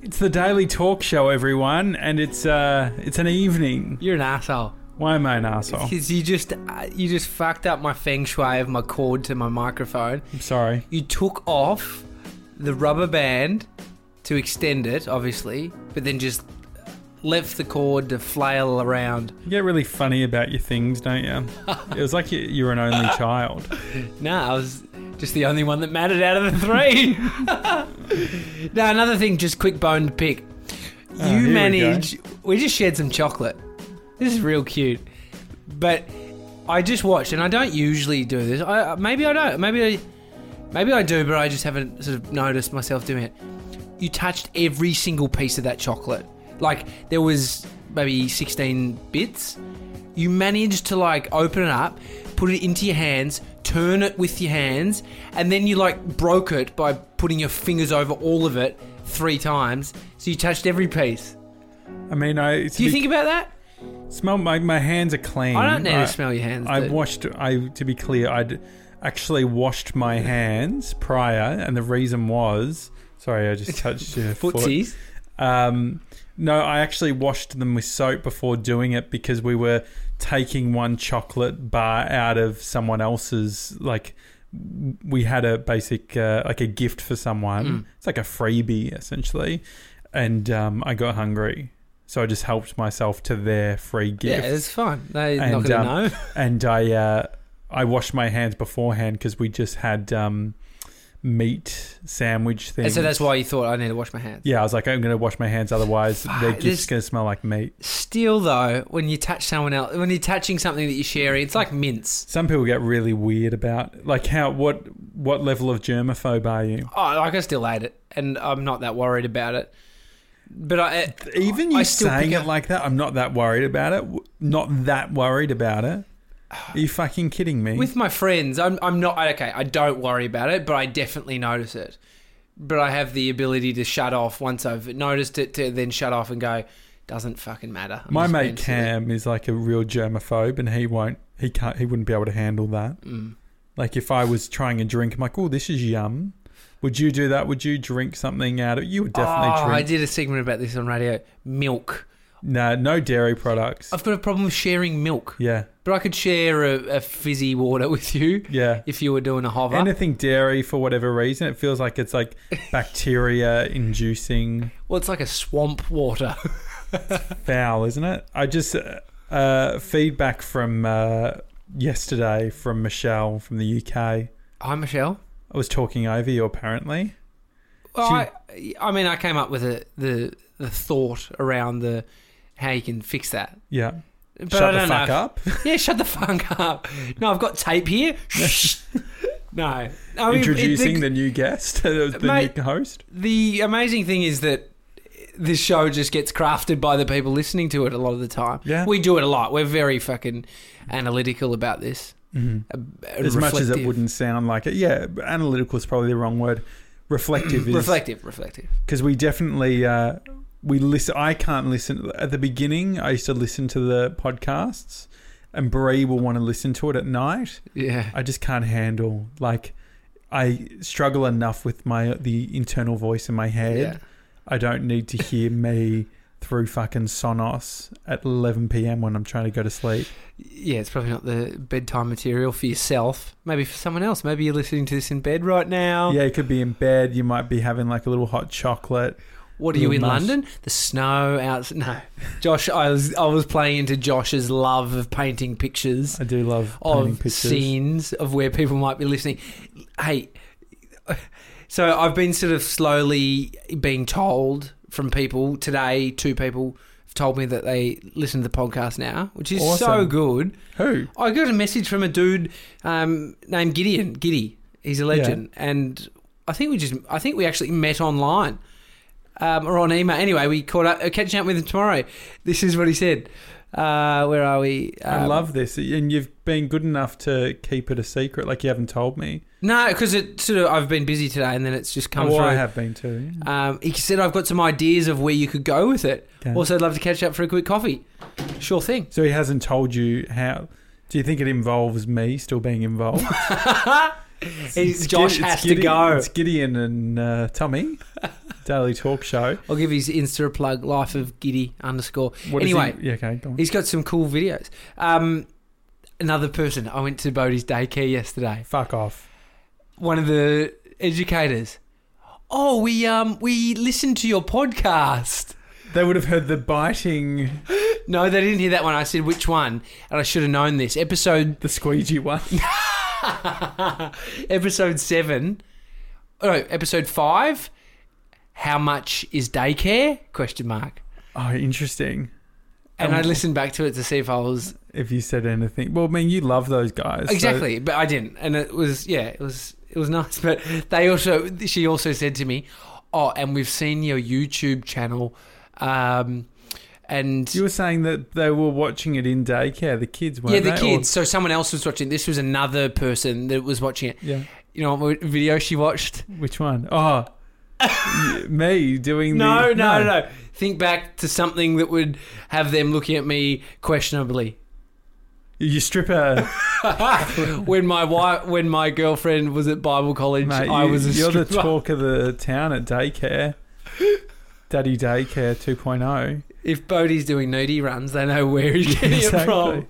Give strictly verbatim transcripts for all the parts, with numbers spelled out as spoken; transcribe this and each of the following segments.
It's the Daily Talk Show, everyone, and it's uh, it's an evening. You're an asshole. Why am I an asshole? Because you just uh, you just fucked up my feng shui of my cord to my microphone. I'm sorry. You took off the rubber band to extend it, obviously, but then just left the cord to flail around. You get really funny about your things, don't you? It was like you, you were an only child. Nah, I was just the only one that mattered out of the three. Now, another thing, just quick bone to pick. Oh, You here we manage... We, we just shared some chocolate. This is real cute. But I just watched, and I don't usually do this. I, maybe I don't. Maybe I, maybe I do, but I just haven't sort of noticed myself doing it. You touched every single piece of that chocolate. Like, there was maybe sixteen bits. You managed to, like, open it up, put it into your hands, turn it with your hands, and then you, like, broke it by putting your fingers over all of it three times. So you touched every piece. I mean, I... Do you think about that? Smell my my hands are clean. I don't need I, to smell your hands. I dude. washed. I to be clear, I'd actually washed my hands prior, and the reason was sorry, I just touched your Footsies. foot. Um, no, I actually washed them with soap before doing it because we were taking one chocolate bar out of someone else's. Like we had a basic uh, like a gift for someone. Mm. It's like a freebie essentially, and um, I got hungry. So I just helped myself to their free gift. Yeah, it's fine. They're and, not going to um, know. And I uh, I washed my hands beforehand because we just had um, meat sandwich things. And so that's why you thought I need to wash my hands. Yeah, I was like, I'm going to wash my hands, otherwise Fuck, they're this- just going to smell like meat. Still, though, when you touch someone else, when you're touching something that you're sharing, it's like mince. Some people get really weird about, like, how what what level of germaphobe are you? Oh, like I still ate it, and I'm not that worried about it. But I Even you I still saying pick it up- like that, I'm not that worried about it. Not that worried about it. Are you fucking kidding me? with my friends, I'm I'm not okay. I don't worry about it, but I definitely notice it. But I have the ability to shut off once I've noticed it, to then shut off and go, doesn't fucking matter. I'm My just mate being silly." Cam is like a real germaphobe, and he won't. He can't. He wouldn't be able to handle that. Mm. Like if I was trying a drink, I'm like, oh, this is yum. Would you do that? Would you drink something out of? You would definitely oh, drink. I did a segment about this on radio. Milk. Nah, no dairy products. I've got a problem with sharing milk. Yeah, But I could share a, a fizzy water with you yeah. if you were doing a hover. Anything dairy for whatever reason, it feels like it's like bacteria inducing Well, it's like a swamp water. foul, isn't it? I just uh, feedback from uh, yesterday from Michelle from the U K. Hi, Michelle. I was talking over you apparently. Well, She- I, I mean, I came up with a, the the thought around the how you can fix that. Yeah. But Shut I the don't fuck know. up. Yeah, shut the fuck up. No, I've got tape here. No. I mean, Introducing it- the new guest, the Mate- new host. The amazing thing is that this show just gets crafted by the people listening to it a lot of the time. Yeah. We do it a lot. We're very fucking analytical about this. Mhm. Uh, As much as it reflective. wouldn't sound like it. Yeah, analytical is probably the wrong word. Reflective is... Reflective, reflective. Because we definitely... Uh, we listen. I can't listen... At the beginning, I used to listen to the podcasts, and Bree will want to listen to it at night. Yeah. I just can't handle... Like, I struggle enough with my the internal voice in my head. Yeah. I don't need to hear me through fucking Sonos at eleven p.m. when I'm trying to go to sleep. Yeah, it's probably not the bedtime material for yourself. Maybe for someone else. Maybe you're listening to this in bed right now. Yeah, you could be in bed. You might be having like a little hot chocolate. What are you in Little mush. London? The snow out. No, Josh. I was I was playing into Josh's love of painting pictures I do love painting of pictures. scenes of where people might be listening. Hey, so I've been sort of slowly being told from people today. Two people have told me that they listen to the podcast now, which is so Awesome. good. Who? I got a message from a dude um, named Gideon. Giddy, he's a legend, and I think we just I think we actually met online. Um, or on email. Anyway, we caught up, uh, catching up with him tomorrow. This is what he said. Uh, where are we? Um, I love this, and you've been good enough to keep it a secret. Like you haven't told me. No, because it sort of I've been busy today, and then it's just come oh, through. I have been too. Um, he said I've got some ideas of where you could go with it. Okay. Also, I'd love to catch up for a quick coffee. Sure thing. So he hasn't told you how. Do you think it involves me still being involved? He's, Josh Gid- has Gideon, to go. It's Gideon and uh, Tommy, Daily Talk Show. I'll give his Insta plug, life of Giddy underscore. What is anyway, he? Yeah, okay, go on. he's got some cool videos. Um, another person, I went to Bodie's daycare yesterday. Fuck off. One of the educators. Oh, we um we listened to your podcast. They would have heard the biting, No, they didn't hear that one. I said which one, and I should have known this. Episode the squeegee one. episode seven. Oh, no, episode five. How much is daycare? Question mark. Oh, interesting. And Um, I listened back to it to see if I was If you said anything. Well, I mean, you love those guys. so- exactly, but I didn't, and it was yeah, it was it was nice. But they also, she also said to me, "Oh, and we've seen your YouTube channel." Um, and You were saying that they were watching it in daycare, the kids, weren't yeah, the they? kids. So someone else was watching. This was another person that was watching it. Or, yeah. You know what video she watched? Which one? Oh, y- me doing No, the... no, no, no. Think back to something that would have them looking at me questionably. You stripper, when my wife, when my girlfriend was at Bible college, mate. I you, was a you're the stripper. talk of the town at daycare. Daddy Daycare two point oh. If Bodie's doing nudie runs, they know where he's getting it from.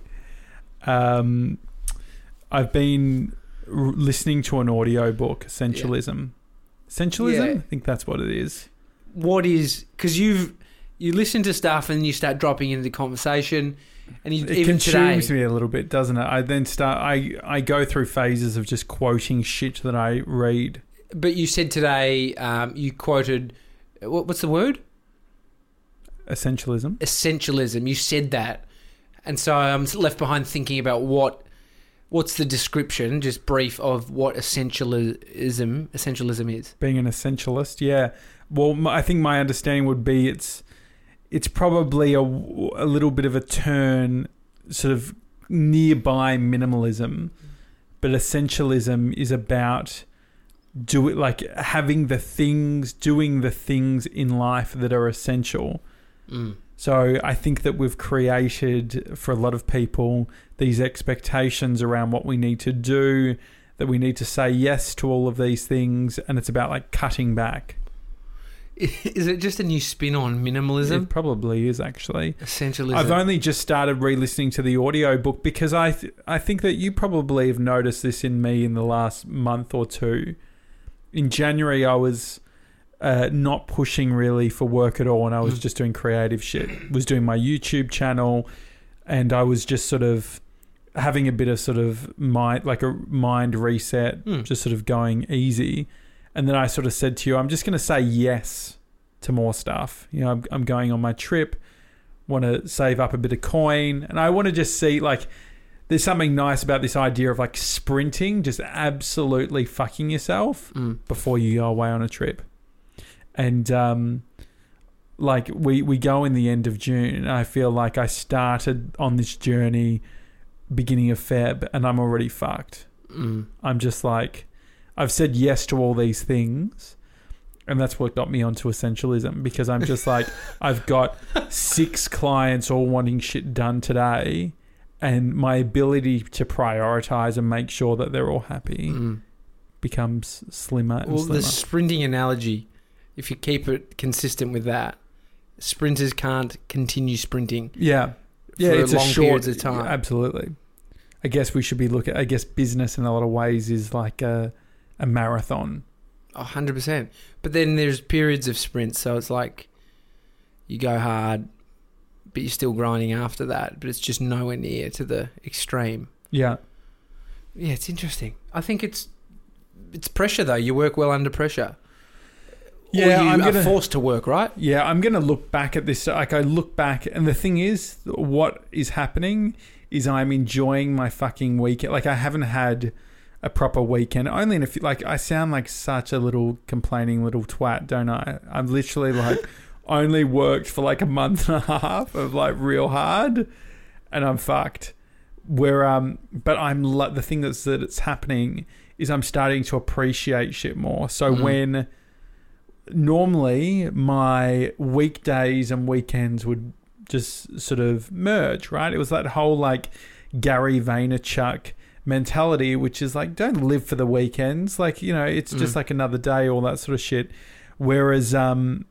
Um, I've been r- listening to an audio book, Essentialism. Essentialism? Yeah. I think that's what it is. What is, because you've you listen to stuff and you start dropping into conversation, and you, It even consumes today, me a little bit, doesn't it? I then start. I I go through phases of just quoting shit that I read. but you said today, um, you quoted, what, what's the word? Essentialism. Essentialism. You said that, and so I'm left behind thinking about what what's the description, just brief, of what essentialism essentialism is. Being an essentialist, yeah. Well, m- I think my understanding would be it's it's probably a, a little bit of a turn, sort of nearby minimalism, but essentialism is about do it like having the things, doing the things in life that are essential. Mm. So I think that we've created for a lot of people these expectations around what we need to do, that we need to say yes to all of these things, and it's about like cutting back. Is it just a new spin on minimalism? It probably is actually. Essentialism. I've only just started re-listening to the audio book because I th- I think that you probably have noticed this in me in the last month or two. In January, I was uh, not pushing really for work at all, and I was Mm. just doing creative shit. Was doing my YouTube channel, and I was just sort of having a bit of sort of mind, like a mind reset, Mm. just sort of going easy. And then I sort of said to you, I'm just going to say yes to more stuff. You know, I'm, I'm going on my trip, want to save up a bit of coin, and I want to just see, like, there's something nice about this idea of, like, sprinting, just absolutely fucking yourself Mm. before you go away on a trip. And, um, like, we, we go in the end of June, and I feel like I started on this journey beginning of Feb, and I'm already fucked. Mm. I'm just like... I've said yes to all these things, and that's what got me onto essentialism, because I'm just like, I've got six clients all wanting shit done today, and my ability to prioritize and make sure that they're all happy Mm. becomes slimmer and Well, slimmer. the sprinting analogy, if you keep it consistent with that, sprinters can't continue sprinting. yeah. Yeah, for it's long a short, periods of time. Absolutely. I guess we should be looking, I guess business in a lot of ways is like a, a marathon. one hundred percent. But then there's periods of sprints, so it's like you go hard, but you're still grinding after that, but it's just nowhere near to the extreme. Yeah. Yeah, it's interesting. I think it's it's pressure, though. You work well under pressure. Yeah, or you I'm are gonna- forced to work, right? Yeah, I'm going to look back at this. Like, I look back, and the thing is, what is happening is I'm enjoying my fucking weekend. Like, I haven't had a proper weekend. Only in a few, like, I sound like such a little complaining little twat, don't I? I've literally, like, only worked for, like, a month and a half of, like, real hard, and I'm fucked. Where, um, but I'm, lo- the thing that's, that it's happening is I'm starting to appreciate shit more. So Mm. when... Normally, my weekdays and weekends would just sort of merge, right? It was that whole like Gary Vaynerchuk mentality, which is like, don't live for the weekends. Like, you know, it's just Mm. like another day, all that sort of shit. Whereas um,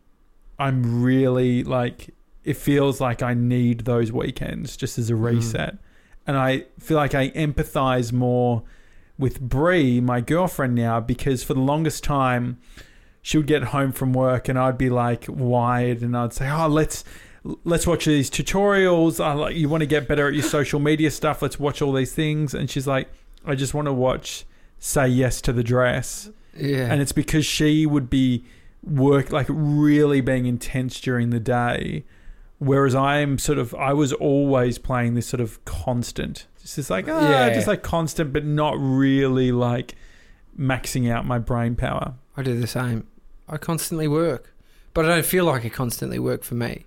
I'm really like, it feels like I need those weekends just as a reset. Mm. And I feel like I empathize more with Brie, my girlfriend now, because for the longest time, she would get home from work and I'd be like wired and I'd say, oh, let's let's watch these tutorials. I like, you want to get better at your social media stuff. Let's watch all these things. And she's like, I just want to watch Say Yes to the Dress. Yeah. And it's because she would be work like really being intense during the day. Whereas I'm sort of, I was always playing this sort of constant. Just this like, ah, Yeah. just like constant, but not really like maxing out my brain power. I do the same. I constantly work, but I don't feel like I constantly work for me.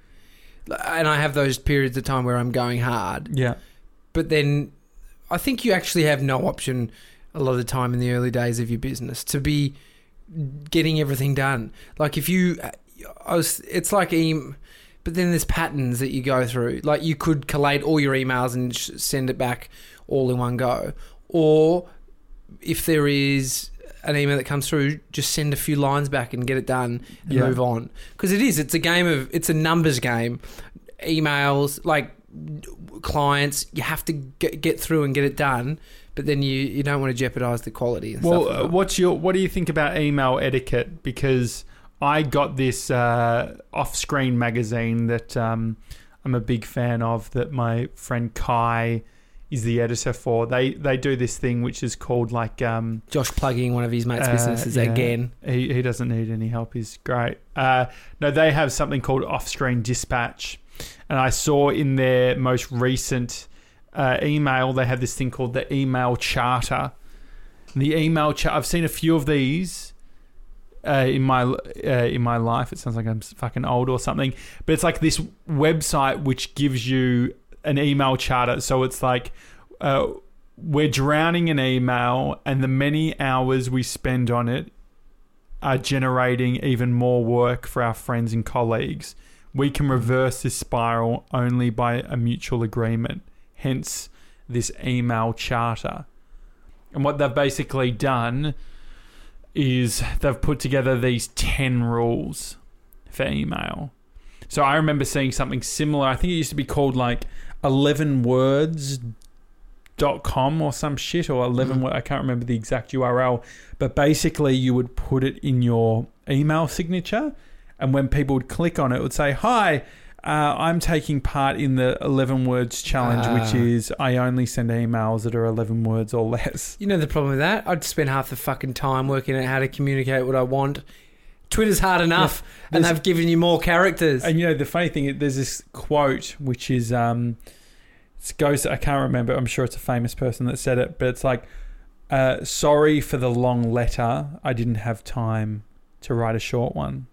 And I have those periods of time where I'm going hard. Yeah. But then I think you actually have no option a lot of the time in the early days of your business to be getting everything done. Like if you, I was, it's like, em, but then there's patterns that you go through. Like you could collate all your emails and sh- send it back all in one go. Or if there is an email that comes through, just send a few lines back and get it done and Yeah. move on. Because it is, it's a game of, it's a numbers game. Emails, like clients, you have to get, get through and get it done, but then you, you don't want to jeopardize the quality and Well, stuff. uh, what's your, what do you think about email etiquette? Because I got this uh, off-screen magazine that um, I'm a big fan of that my friend Kai is the editor for. They they do this thing which is called like... Um, Josh plugging one of his mates' uh, businesses yeah. again. He, he doesn't need any help. He's great. Uh, no, they have something called off-screen dispatch. And I saw in their most recent uh, email, they have this thing called the email charter. And the email chart, I've seen a few of these uh, in my uh, in my life. It sounds like I'm fucking old or something. But it's like this website which gives you an email charter. So it's like uh, we're drowning in email and the many hours we spend on it are generating even more work for our friends and colleagues. We can reverse this spiral only by a mutual agreement, hence this email charter. And what they've basically done is they've put together these ten rules for email. So I remember seeing something similar. I think it used to be called like eleven words dot com or some shit, or eleven Mm. word, I can't remember the exact U R L, but basically you would put it in your email signature, and when people would click on it, it would say, hi, uh, I'm taking part in the eleven words challenge, Ah. which is I only send emails that are eleven words or less. You know the problem with that? I'd spend half the fucking time working out how to communicate what I want. Twitter's hard enough, Yeah, and there's- they've given you more characters. And you know, the funny thing, there's this quote, which is, um, it goes, I can't remember, I'm sure it's a famous person that said it, but it's like, uh, sorry for the long letter, I didn't have time to write a short one.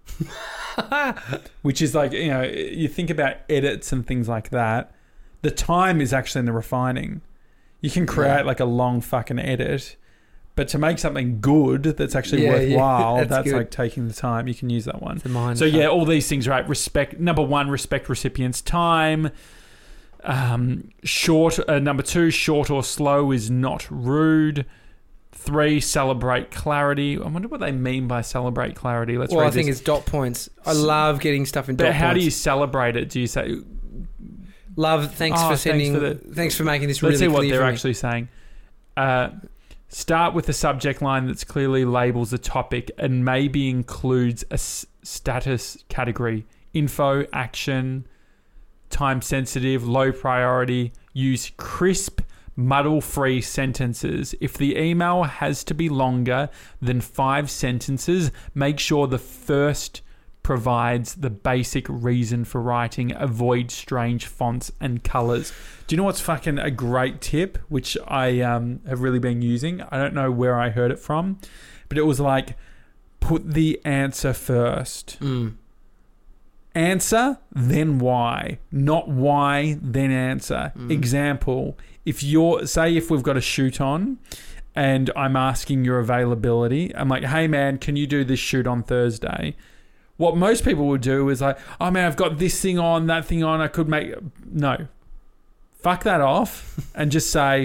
Which is like, you know, you think about edits and things like that, the time is actually in the refining. You can create Yeah. like a long fucking edit, but to make something good that's actually Yeah, yeah, worthwhile, that's that's good. like taking the time. You can use that one. The mind So yeah, fuck. all these things, right? Respect. Number one, respect recipients' time. Um, short. Uh, number two, short or slow is not rude. Three, celebrate clarity. I wonder what they mean by celebrate clarity. Let's well, read I think this. it's dot points. I love getting stuff in But dot how points. do you celebrate it? Do you say, Love, thanks Oh, for thanks sending, for thanks the- for, making this let's really see what clear they're for me. actually saying. Uh, start with a subject line that's clearly labels the topic and maybe includes a s- status category. Info, action, time sensitive, low priority. Use crisp, muddle-free sentences. If the email has to be longer than five sentences, make sure the first provides the basic reason for writing. Avoid strange fonts and colors. Do you know what's fucking a great tip, which I um, have really been using? I don't know where I heard it from, but it was like, put the answer first. Mm. Answer, then why. Not why, then answer. Mm. Example, if you're, say if we've got a shoot on and I'm asking your availability, I'm like, hey man, can you do this shoot on Thursday? What most people would do is like, oh man, I've got this thing on, that thing on, I could make... No. Fuck that off and just say,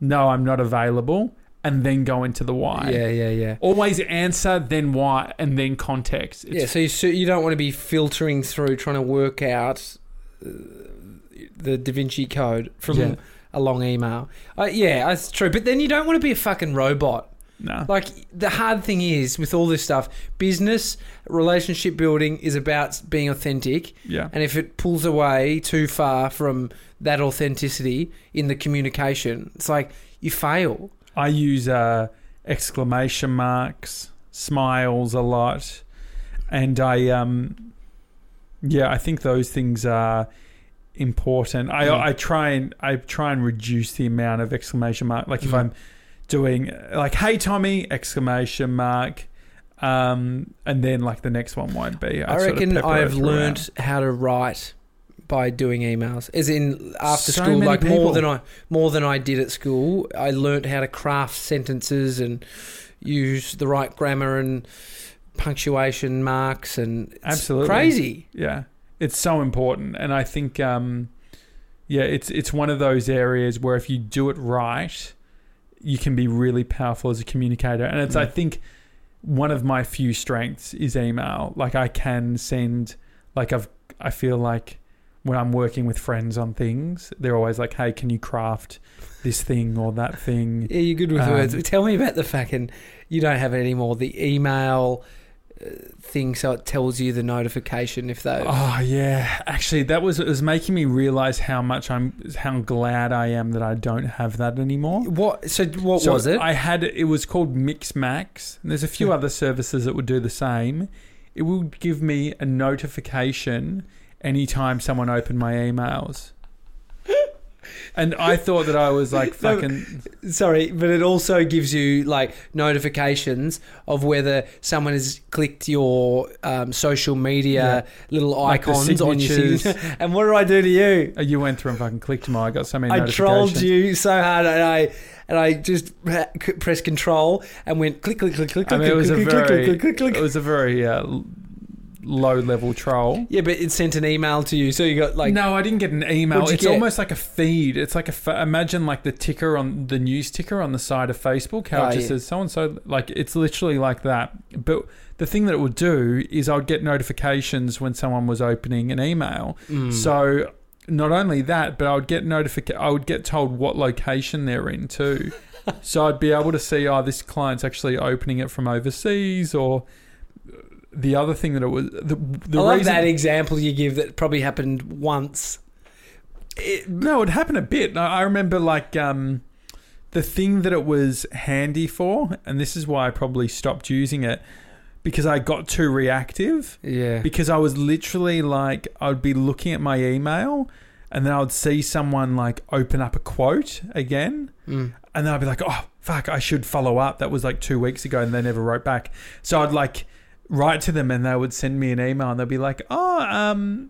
no, I'm not available, and then go into the why. Yeah, yeah, yeah. Always answer, then why, and then context. It's yeah, so you, so you don't want to be filtering through trying to work out uh, the Da Vinci Code from Yeah. a long email. Uh, yeah, that's true. But then you don't want to be a fucking robot. No. Like, the hard thing is, with all this stuff, business, relationship building is about being authentic. Yeah. And if it pulls away too far from that authenticity in the communication, it's like you fail. I use uh, exclamation marks, smiles a lot, and I, um, yeah, I think those things are important. I Mm. I try and I try and reduce the amount of exclamation mark. Like if Mm. I'm doing like, "Hey Tommy!" exclamation mark, um, and then like the next one won't be. I sort of reckon pepper I've it throughout. learned how to write by doing emails, as in after So school, many like people. more than I more than I did at school. I learned how to craft sentences and use the right grammar and punctuation marks, and it's Absolutely. crazy. Yeah, it's so important, and I think, um, yeah, it's it's one of those areas where if you do it right, you can be really powerful as a communicator. And it's, Mm. I think, one of my few strengths is email. Like I can send, like I've, I feel like when I'm working with friends on things, they're always like, "Hey, can you craft this thing or that thing?" Yeah, you're good with Um, words. Tell me about the fucking. You don't have it anymore. The email uh, thing, so it tells you the notification if they. Oh yeah, actually, that was it was making me realize how much I'm, how glad I am that I don't have that anymore. What? So what So was it? I had it was called Mixmax. And there's a few Yeah. other services that would do the same. It would give me a notification anytime someone opened my emails. And I thought that I was like No, fucking Sorry, but it also gives you like notifications of whether someone has clicked your um, social media little Like the icons on your signatures. signature. And what did I do to you? Oh, you went through and fucking clicked them all. I got so many I notifications. trolled you so hard, and I and I just pre- pressed control and went click click click click I mean, click it was a click click very click click click. it was a very uh, low level troll. Yeah, but it sent an email to you, so you got like No, I didn't get an email. What'd you It's get? almost like a feed. It's like a fa- imagine like the ticker on the news ticker on the side of Facebook. How Oh, it just yeah. says so and so. Like it's literally like that. But the thing that it would do is I'd get notifications when someone was opening an email. Mm. So not only that, but I would get notific- I would get told what location they're in too. So I'd be able to see, oh, this client's actually opening it from overseas, or the other thing that it was. The, the I love reason, that example you give that probably happened once. It, No, it happened a bit. I I remember like um, the thing that it was handy for, and this is why I probably stopped using it, because I got too reactive. yeah. Because I was literally like, I'd be looking at my email, and then I would see someone like open up a quote again, Mm. and then I'd be like, oh fuck, I should follow up. That was like two weeks ago, and they never wrote back. So I'd like write to them, and they would send me an email, and they'd be like, oh um.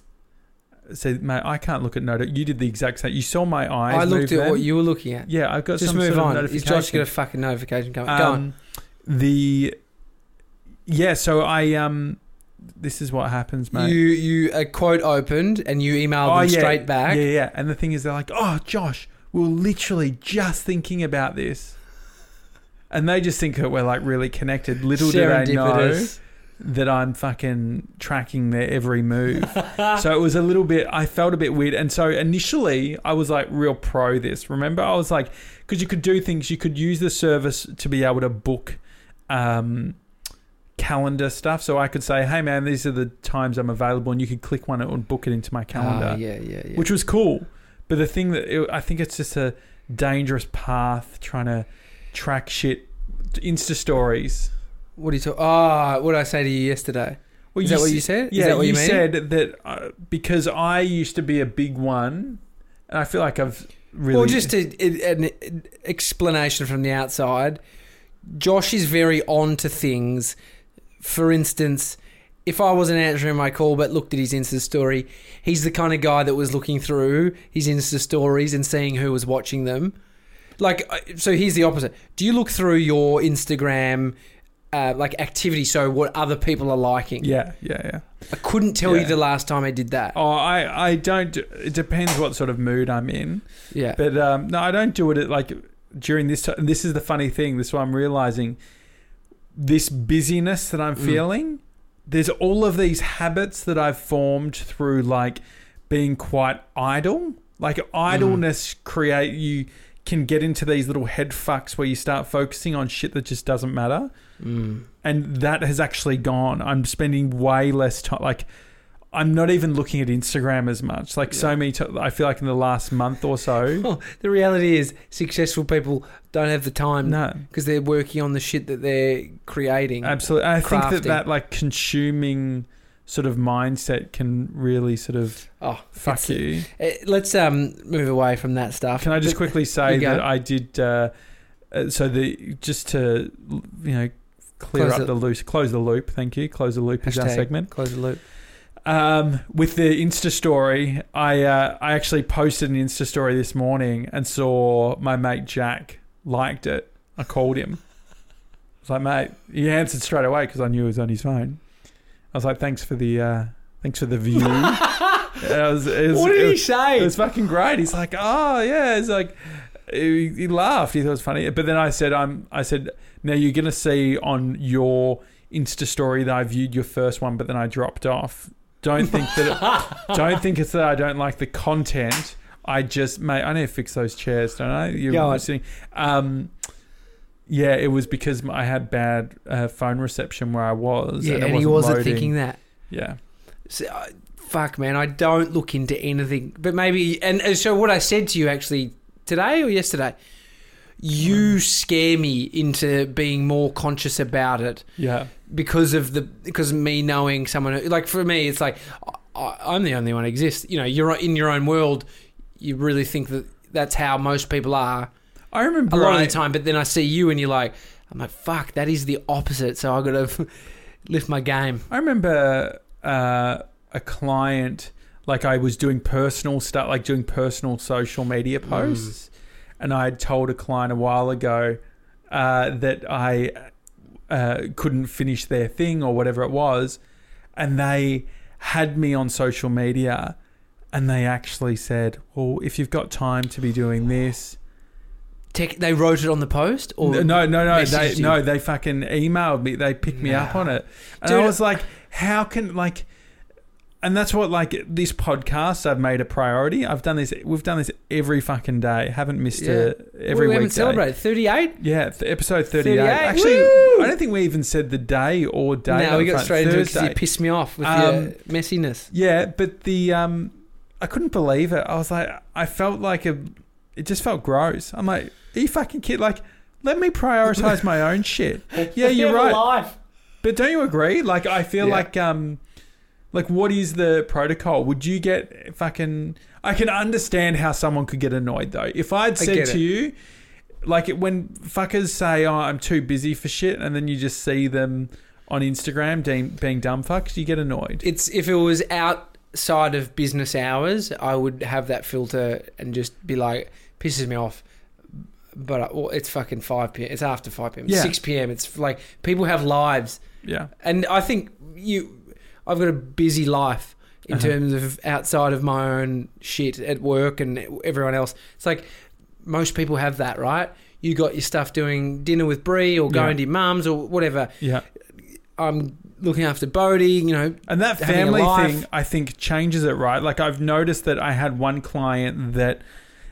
So, mate, I can't look at note. You did the exact same. You saw my eyes. I looked move at then. what you were looking at. Yeah, I've got Just some move sort of on. Is notification. Josh got a fucking notification coming? Go on. Um, the yeah, so I um, this is what happens, mate. You you a quote opened and you emailed them yeah, straight back. Yeah, yeah. And the thing is, they're like, "Oh, Josh, we're literally just thinking about this," and they just think that we're like really connected. Little do they know Serendipitous. that I'm fucking tracking their every move. So it was a little bit, I felt a bit weird. And so initially I was like real pro this. Remember, I was like, because you could do things, you could use the service to be able to book um, calendar stuff. So I could say, hey man, these are the times I'm available, and you could click one and book it into my calendar, Ah, yeah, yeah, yeah. which was cool. But the thing that it, I think it's just a dangerous path trying to track shit. Insta stories. What do you talk? Ah, what did I say to you yesterday? Well, Is that what s- you said? Is Yeah, that what you mean? said that uh, because I used to be a big one, and I feel like I've really. Well, just a, an explanation from the outside. Josh is very on to things. For instance, if I wasn't answering my call but looked at his Insta story, he's the kind of guy that was looking through his Insta stories and seeing who was watching them. Like, so here's the opposite. Do you look through your Instagram, uh, like activity, so what other people are liking? Yeah, yeah, yeah. I couldn't tell Yeah. you the last time I did that. Oh, I, I don't. It depends what sort of mood I'm in. Yeah. But um, no, I don't do it at like during this time, this is the funny thing. This is what I'm realizing. This busyness that I'm Mm. feeling, there's all of these habits that I've formed through like being quite idle. Like idleness create you can get into these little head fucks where you start focusing on shit that just doesn't matter. Mm. And that has actually gone. I'm spending way less time. Like, I'm not even looking at Instagram as much. Like, Yeah. so many t- I feel like in the last month or so. Oh, the reality is successful people don't have the time No. because they're working on the shit that they're creating. Absolutely. I think that crafting. that, like, consuming sort of mindset can really sort of Oh, fuck it's- you. Uh, let's um move away from that stuff. Can I just But- quickly say you go. that I did, uh, uh, so the, just to, you know, clear Close up the- the loop, close the loop. Thank you. Close the loop is our Hashtag segment. Close the loop. Um, with the Insta story, I uh, I actually posted an Insta story this morning and saw my mate Jack liked it. I called him. I was like, mate, he answered straight away because I knew it was on his phone. I was like, thanks for the uh, thanks for the view. it was, it was, What did it he was, say? It was fucking great. He's like, oh yeah. It's like he, he laughed. He thought it was funny. But then I said, I'm. I said, now you're gonna see on your Insta story that I viewed your first one, but then I dropped off. Don't think that. It, don't think it's that I don't like the content. I just, mate, I need to fix those chairs, don't I? You're Go on. sitting. Um, yeah, it was because I had bad uh, phone reception where I was. Yeah, and, it and he wasn't wasn't loading. thinking that. Yeah. So, uh, fuck, man, I don't look into anything. But maybe, and, and so what I said to you actually today or yesterday, you scare me into being more conscious about it Yeah. because of the because of me knowing someone. Who, like for me, it's like I, I'm the only one that exists. You know, you're in your own world. You really think that that's how most people are I remember a lot I, of the time. But then I see you, and you're like, I'm like, fuck, that is the opposite. So I got to lift my game. I remember uh, a client, like I was doing personal stuff, like doing personal social media posts. And I had told a client a while ago uh, that I uh, couldn't finish their thing or whatever it was. And they had me on social media and they actually said, well, if you've got time to be doing this. Tech, they wrote it on the post, or No, no, no. They, messaged you? no, they fucking emailed me. They picked me up Nah. on it. And Dude, I was like, how can, like... And that's what, like, this podcast I've made a priority. I've done this. We've done this every fucking day. Haven't missed Yeah. a every we haven't weekday. celebrated thirty-eight. Yeah, th- episode thirty-eight. thirty-eight. Actually, Woo! I don't think we even said the day or day. No, we got front. straight into it because Thursday. you pissed me off with Um, your messiness. Yeah, but the um, I couldn't believe it. I was like, I felt like a, it just felt gross. I'm like, are you fucking kid? Like, let me prioritize my own shit. Yeah, you're right. Life. But don't you agree? Like, I feel Yeah. like um, like what is the protocol? Would you get fucking? I can understand how someone could get annoyed though. If I'd I said get to it. you, like when fuckers say, "Oh, I'm too busy for shit," and then you just see them on Instagram being, being dumb fucks, you get annoyed. It's if it was outside of business hours, I would have that filter and just be like, pisses me off. But I, well, it's fucking five p.m. It's after five p.m. Yeah. six p.m. It's like people have lives, Yeah, and I think you. I've got a busy life in Uh-huh. terms of outside of my own shit at work and everyone else. It's like most people have that, right? You got your stuff doing dinner with Brie or going Yeah. to your mum's or whatever. yeah. I'm looking after Bodie, you know. And that Having a family life. thing, I think, changes it, right? Like, I've noticed that I had one client that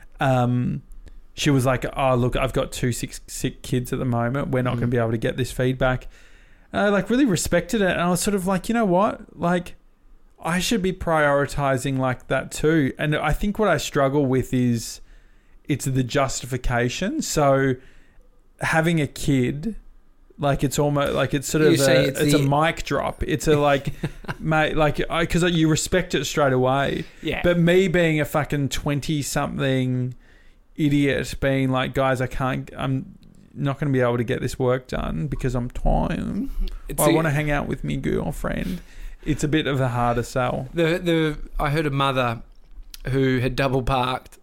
um, she was like, oh, look, I've got two sick, sick kids at the moment. We're not Mm. going to be able to get this feedback. And I, like, really respected it. And I was sort of like, you know what? Like, I should be prioritizing like that too. And I think what I struggle with is it's the justification. So having a kid... Like it's almost like it's sort of You say a, it's it's, the- a mic drop. It's a like, mate, like because you respect it straight away. Yeah. But me being a fucking twenty something idiot, being like, guys, I can't. I'm not going to be able to get this work done because I'm tired. It's Or I a- want to hang out with me girlfriend. It's a bit of a harder sell. The the I heard a mother who had double parked,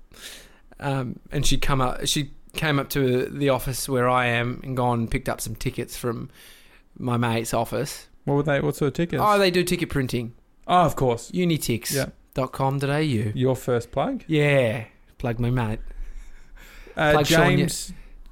um, and she come up. She came up to the office where I am and gone and picked up some tickets from my mate's office. What were they? What sort of tickets? Oh, they do ticket printing. Oh, of course. Unitix dot com dot a u. Your first plug. Yeah, plug my mate. Uh, Plug Sonia. James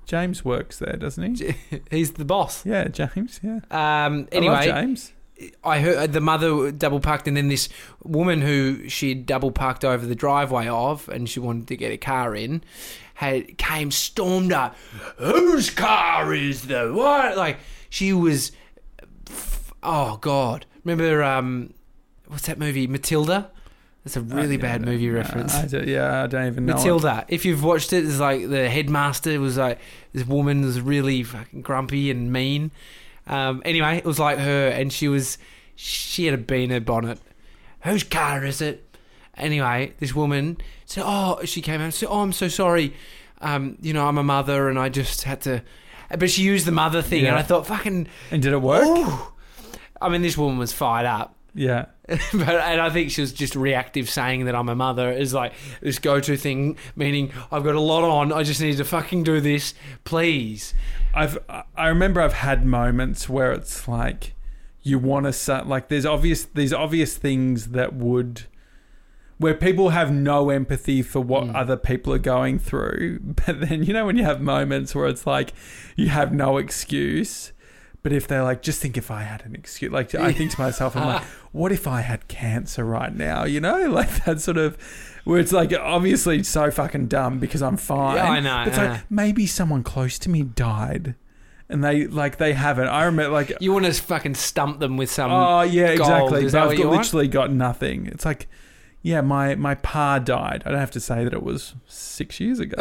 James works there, doesn't he? He's the boss. Yeah, James. Yeah. Um, anyway, I love James. I heard the mother double parked, and then this woman who she'd double parked over the driveway of, and she wanted to get a car in, had came stormed up. Whose car is the what? Like she was. Oh God! Remember um, what's that movie, Matilda? That's a really uh, yeah, bad movie no, reference. I do, yeah, I don't even know. Matilda. It. If you've watched it, it's like the headmaster was like this woman was really fucking grumpy and mean. Um, anyway, it was like her, and she was, she had a bee in her bonnet. Whose car is it? Anyway, this woman said, oh, she came out and said, oh, I'm so sorry. Um, you know, I'm a mother, and I just had to, but she used the mother thing, yeah. and I thought, fucking. And did it work? Ooh. I mean, this woman was fired up. Yeah. but and I think she was just reactive, saying that I'm a mother is like this go-to thing, meaning I've got a lot on, I just need to fucking do this, please. I've I remember I've had moments where it's like you want to say, like there's obvious these obvious things that would where people have no empathy for what mm. other people are going through, but then you know when you have moments where it's like you have no excuse. But if they're like, just think if I had an excuse, like I think to myself, I'm like, what if I had cancer right now? You know, like that sort of, where it's like obviously so fucking dumb because I'm fine. Yeah, I know. But it's I like know. maybe someone close to me died, and they like they haven't. I remember like you want to fucking stump them with some. Oh yeah, gold. exactly. Is But that I've what got, you literally want? got nothing. It's like. Yeah, my, my pa died. I don't have to say that it was six years ago.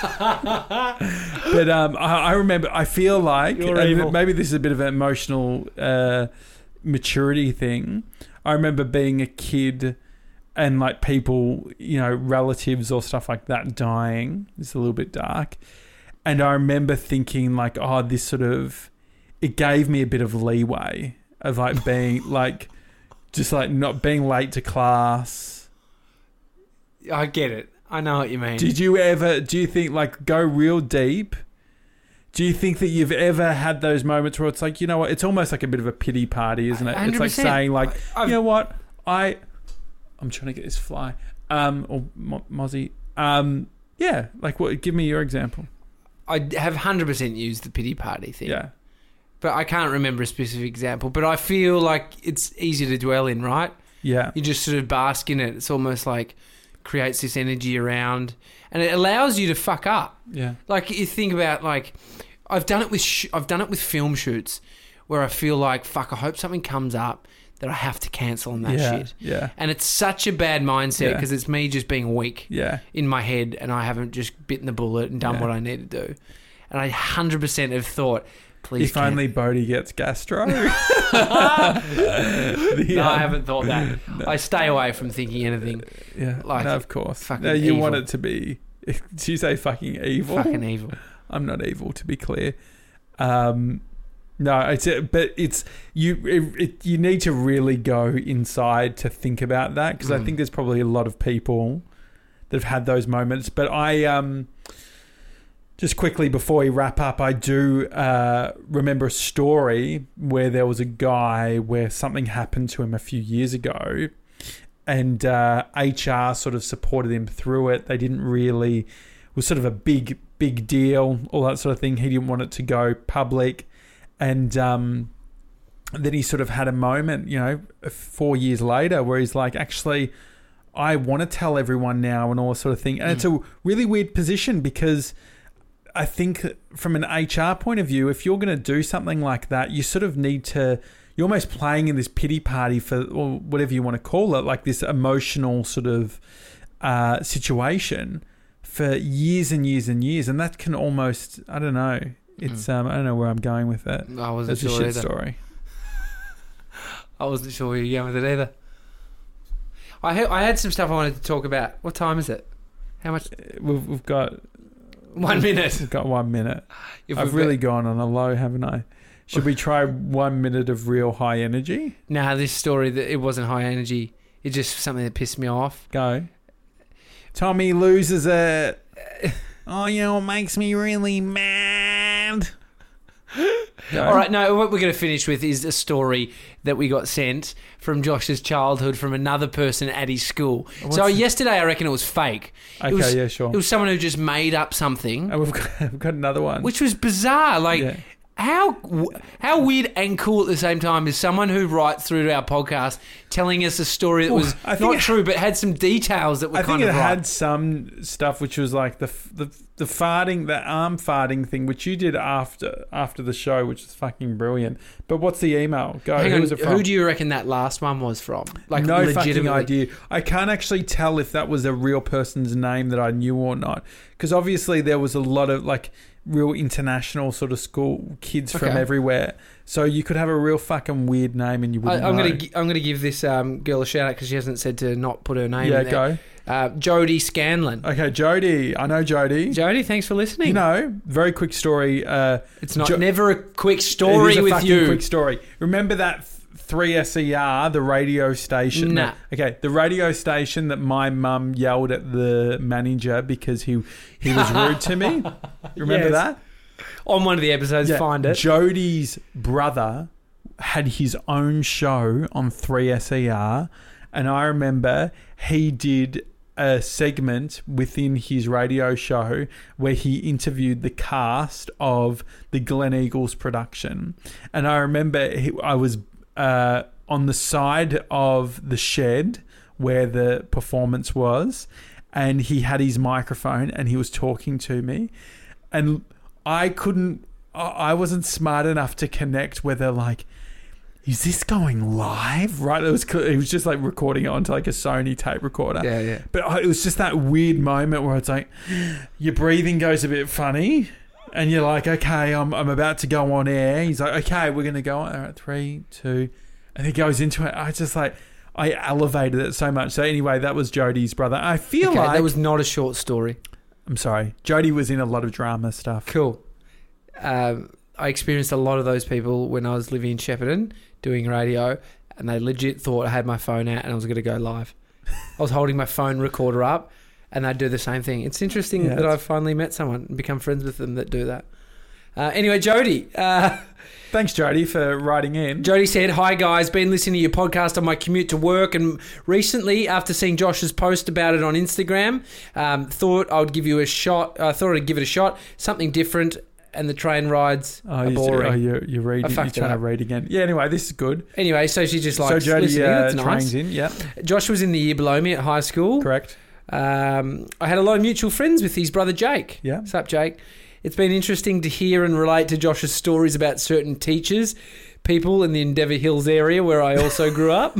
but um, I, I remember, I feel like, and maybe this is a bit of an emotional uh, maturity thing. I remember being a kid and like people, you know, relatives or stuff like that dying. It's a little bit dark. And I remember thinking like, oh, this sort of, it gave me a bit of leeway of like being like, just like not being late to class. I get it. I know what you mean. Did you ever, do you think, like, go real deep? Do you think that you've ever had those moments where it's like, you know what, it's almost like a bit of a pity party, isn't it? one hundred percent. It's like saying, like, I've, you know what, I, I'm trying to get this fly, um, or Mo- Mozzie, um, yeah, like, what? Give me your example. I have one hundred percent used the pity party thing. Yeah. But I can't remember a specific example, but I feel like it's easy to dwell in, right? Yeah. You just sort of bask in it. It's almost like creates this energy around, and it allows you to fuck up. Yeah. Like you think about, like I've done it with sh- I've done it with film shoots where I feel like fuck, I hope something comes up that I have to cancel on that yeah. shit. Yeah. And it's such a bad mindset because yeah. it's me just being weak. Yeah. In my head, and I haven't just bitten the bullet and done yeah. what I need to do. And I one hundred percent have thought, please. If can- only Bodhi gets gastro. the, no, um, I haven't thought that. No. I stay away from thinking anything. Yeah, no, of course. Fucking no, you evil. want it to be. Did you say fucking evil? Fucking evil. I'm not evil, to be clear. Um, no, it's a, but it's you. It, it, you need to really go inside to think about that because mm. I think there's probably a lot of people that have had those moments. But I um. Just quickly before we wrap up, I do uh, remember a story where there was a guy where something happened to him a few years ago and uh, H R sort of supported him through it. They didn't really... It was sort of a big, big deal, all that sort of thing. He didn't want it to go public. And um, then he sort of had a moment, you know, four years later where he's like, actually, I want to tell everyone now and all this sort of thing. And mm. it's a really weird position because... I think from an H R point of view, if you're going to do something like that, you sort of need to, you're almost playing in this pity party for, or whatever you want to call it, like this emotional sort of uh, situation for years and years and years. And that can almost, I don't know, it's, mm. um, I don't know where I'm going with it. I wasn't That's sure a shit either. story. I wasn't sure where you were going with it either. I, ha- I had some stuff I wanted to talk about. What time is it? How much? We've, we've got... One minute. We've got one minute. If I've really got... gone on a low, haven't I? Should we try one minute of real high energy? Nah, this story, that it wasn't high energy. It's just something that pissed me off. Go. Tommy loses it. Oh, you know, it makes me really mad. Go. All right, no, what we're going to finish with is a story that we got sent from Josh's childhood from another person at his school. What's so it? yesterday I reckon it was fake. Okay, it was, yeah, sure. It was someone who just made up something, And we've got, we've got another one. which was bizarre. Like, Yeah. how how weird and cool at the same time is someone who writes through to our podcast telling us a story that Well, was I think not it- true but had some details that were I kind think it of right. had some stuff which was like the f- the the farting, the arm farting thing, which you did after after the show, which is fucking brilliant. But what's the email? Go. Hang Who on, was it from? who do you reckon that last one was from? Like, no fucking legitimately. idea. I can't actually tell if that was a real person's name that I knew or not, because obviously there was a lot of like real international sort of school kids from Okay. everywhere. So you could have a real fucking weird name and you I, wouldn't I'm know. gonna gi- I'm gonna give this um, girl a shout out because she hasn't said to not put her name. yeah, in there. go. Uh, Jodie Scanlon. Okay, Jodie. I know Jodie. Jodie, thanks for listening. You know, very quick story. Uh, it's not Jo- never a quick story it is a with fucking you. quick story. Remember that three S E R, the radio station? Nah. Okay, the radio station that my mum yelled at the manager because he he was rude to me. Remember Yes. that? On one of the episodes, find it. Jodie's brother had his own show on three S E R, and I remember he did a segment within his radio show where he interviewed the cast of the Glen Eagles production. And I remember he, I was uh, on the side of the shed where the performance was, and he had his microphone and he was talking to me, and I couldn't, I wasn't smart enough to connect whether like, is this going live? Right? It was, it was just like recording it onto like a Sony tape recorder. Yeah, yeah. But I- it was just that weird moment where it's like, your breathing goes a bit funny and you're like, okay, I'm, I'm about to go on air. He's like, okay, we're going to go on. All right, three, two, and he goes into it. I just like, I elevated it so much. So anyway, that was Jodie's brother. I feel Okay, like, that was not a short story. I'm sorry. Jodie was in a lot of drama stuff. Cool. Um, I experienced a lot of those people when I was living in Shepparton doing radio, and they legit thought I had my phone out and I was going to go live. I was holding my phone recorder up, and they'd do the same thing. It's interesting Yeah, that it's- I've finally met someone and become friends with them that do that. Uh, anyway, Jodie. Uh, Thanks, Jodie, for writing in. Jodie said, "Hi guys, been listening to your podcast on my commute to work, and recently, after seeing Josh's post about it on Instagram, um, thought I would give you a shot. I uh, thought I'd give it a shot. Something different, and the train rides Oh, are you, boring." oh you're, you're reading. I You're fucked it trying to up. read again. Yeah. Anyway, this is good. Anyway, so she just So likes Jodie listening. uh, That's nice. trains in. Yep. Josh was in the year below me at high school. Correct. Um, I had a lot of mutual friends with his brother Jake. Yeah. What's up, Jake? It's been interesting to hear and relate to Josh's stories about certain teachers, people in the Endeavour Hills area where I also grew up.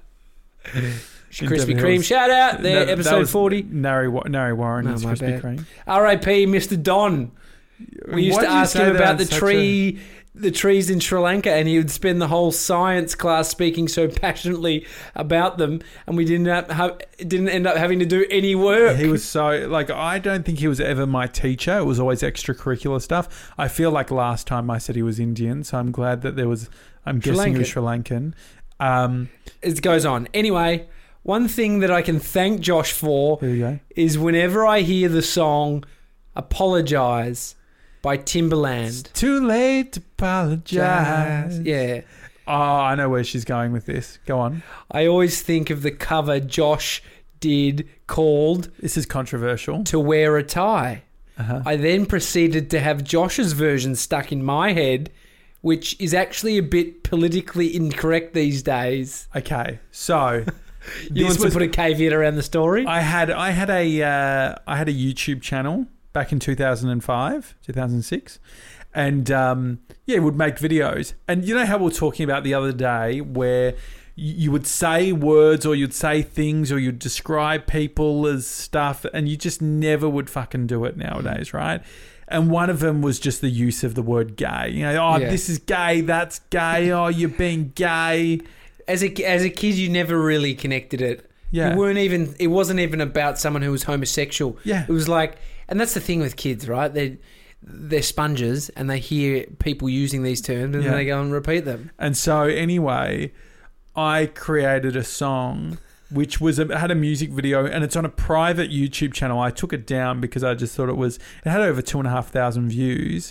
Krispy Endeavour Kreme, Hills. shout out there, No, that episode was forty. Nari, Wa- Nari Warren No, is my Krispy bad. Kreme. R I P Mister Don. We used Why to did you ask say him that about in the such tree, the trees in Sri Lanka, and he would spend the whole science class speaking so passionately about them, and we didn't have, have didn't end up having to do any a- work. He was so like I don't think he was ever my teacher. It was always extracurricular stuff. I feel like last time I said he was Indian, so I'm glad that there was. I'm Sri guessing he was Sri Lankan. Um, It goes on. Anyway, one thing that I can thank Josh for here we go. is whenever I hear the song "Apologize" by Timbaland. It's too late to apologize. Yeah. Oh, I know where she's going with this. Go on. I always think of the cover Josh did called This is controversial. "To Wear a Tie." Uh-huh. I then proceeded to have Josh's version stuck in my head, which is actually a bit politically incorrect these days. Okay, so You want to put a caveat around the story? I had I had a uh, I had a YouTube channel back in two thousand five, two thousand six, and um, yeah, would make videos. And you know how we were talking about the other day, where you you would say words or you'd say things or you'd describe people as stuff, and you just never would fucking do it nowadays, right? And one of them was just the use of the word gay. You know, oh, Yeah. this is gay, that's gay. Oh, you're being gay. As a as a kid, you never really connected it. Yeah. You weren't even. It wasn't even about someone who was homosexual. Yeah. It was like, and that's the thing with kids, right? They they're sponges, and they hear people using these terms, and Yeah. then they go and repeat them. And so anyway, I created a song which was a, had a music video, and it's on a private YouTube channel. I took it down because I just thought it was it had over two and a half thousand views,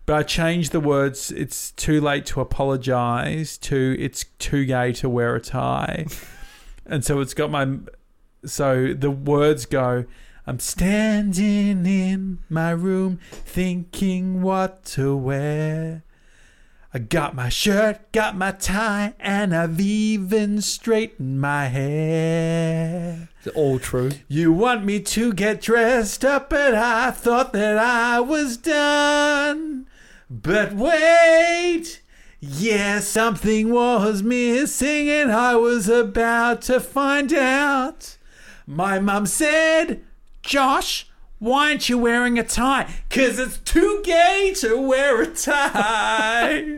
But I changed the words, it's too late to apologise, to it's too gay to wear a tie. And so it's got my... So the words go, I'm standing in my room thinking what to wear. I got my shirt, got my tie, and I've even straightened my hair. It's all true. You want me to get dressed up, but I thought that I was done. But wait, yeah, something was missing and I was about to find out. My mum said, Josh, why aren't you wearing a tie? 'Cause it's too gay to wear a tie.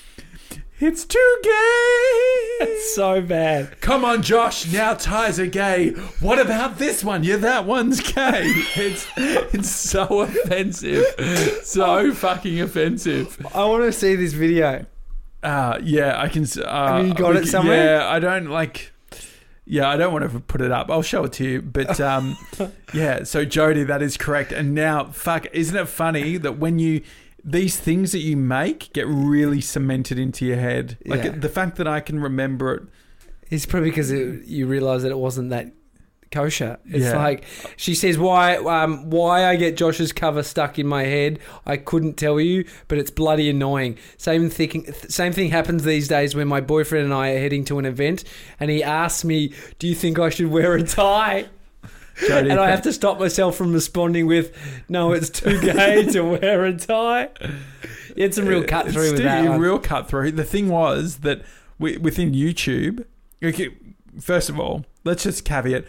It's too gay. It's so bad. Come on, Josh. Now ties are gay. What about this one? Yeah, that one's gay. It's it's so offensive. So fucking offensive. I want to see this video. Uh, yeah, I can... Uh, Have you got it can- somewhere? Yeah, I don't like... Yeah, I don't want to put it up. I'll show it to you. But um, yeah, so Jody, that is correct. And now, fuck, isn't it funny that when you... These things that you make get really cemented into your head. Like Yeah. the fact that I can remember it. It's probably because it, you realise that it wasn't that kosher. It's Yeah. like she says, "Why, um, why I get Josh's cover stuck in my head? I couldn't tell you, but it's bloody annoying." Same thinking, same thing happens these days when my boyfriend and I are heading to an event, and he asks me, "Do you think I should wear a tie?" Jody, And I have to stop myself from responding with, "No, it's too gay to wear a tie." You had some real cut through It's with that still one. real cut through. The thing was that wi- within YouTube, okay, first of all, let's just caveat.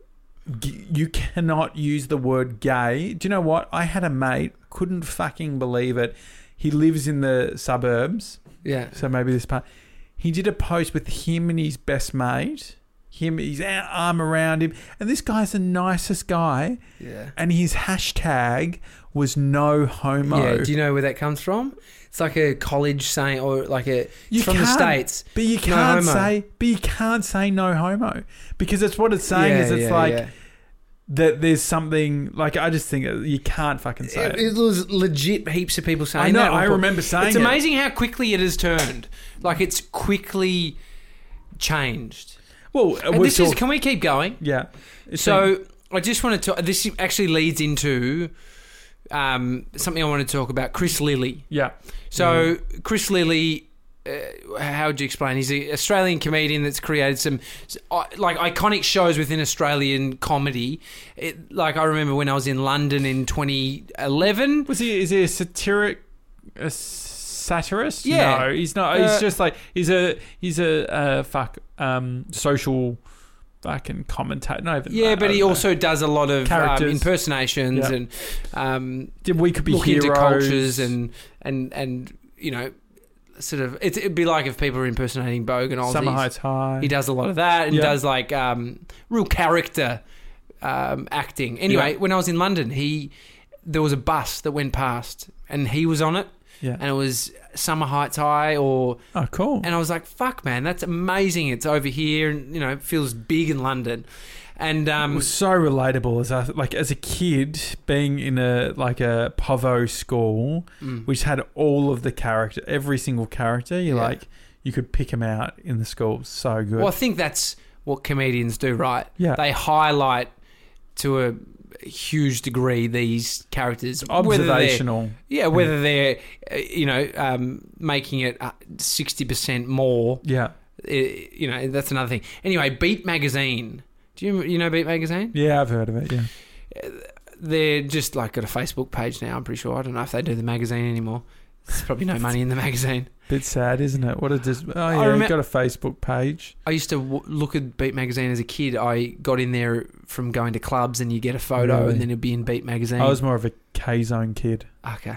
G- You cannot use the word gay. Do you know what? I had a mate, couldn't fucking believe it. He lives in the suburbs, Yeah. so maybe this part. He did a post with him and his best mate, him, his arm around him, and this guy's the nicest guy. Yeah. And his hashtag was no homo. Yeah. Do you know where that comes from? It's like a college saying, or like a it's You from the can't, States. But you No can't homo. say but you can't say no homo. Because it's what it's saying Yeah, is it's yeah, like yeah. that there's something like I just think you can't fucking say It, it. it was legit heaps of people saying I know, that. I remember saying It's it. amazing how quickly it has turned. Like it's quickly changed. Well, And we're this is, talk- can we keep going? yeah. It's So been- I just want to talk, this actually leads into um, something I want to talk about, Chris Lilly. yeah. So Chris Lilly, uh, how would you explain? He's an Australian comedian that's created some uh, like iconic shows within Australian comedy. It, like I remember when I was in London in twenty eleven. Was he is he a satiric a satirist? Yeah. No, he's not. Uh, he's just like he's a he's a uh, fuck um social fucking commentator. No, even Yeah, I but don't he know. also does a lot of um, Characters. impersonations Yeah. and um, we could be look heroes. into cultures and and and you know, sort of. It's, it'd be like if people were impersonating Bogue and Aussies. Summer Heights High. He does a lot of that and Yeah. does like um, real character um, acting. Anyway, Yeah. when I was in London, he there was a bus that went past and he was on it, Yeah. and it was Summer Heights High or. Oh, cool. And I was like, fuck, man, that's amazing. It's over here and, you know, it feels big in London. And It um, was so relatable as a like as a kid being in a like a Povo school, mm, which had all of the character, every single character. You Yeah. like you could pick them out in the school. So good. well, I think that's what comedians do, right? Yeah. They highlight to a huge degree these characters. whether they're- Observational. Yeah, whether they're, uh, you know, um, making it uh, sixty percent more, Yeah. uh, you know, that's another thing. Anyway, Beat Magazine. Do you you know Beat Magazine? Yeah, I've heard of it. Yeah. They're just like got a Facebook page now, I'm pretty sure. I don't know if they do the magazine anymore. There's probably no money in the magazine. Bit sad, isn't it? What a dis- oh I yeah, remem- you've got a Facebook page. I used to w- look at Beat Magazine as a kid. I got in there from going to clubs and you get a photo Really? and then it'd be in Beat Magazine. I was more of a K-Zone kid. Okay.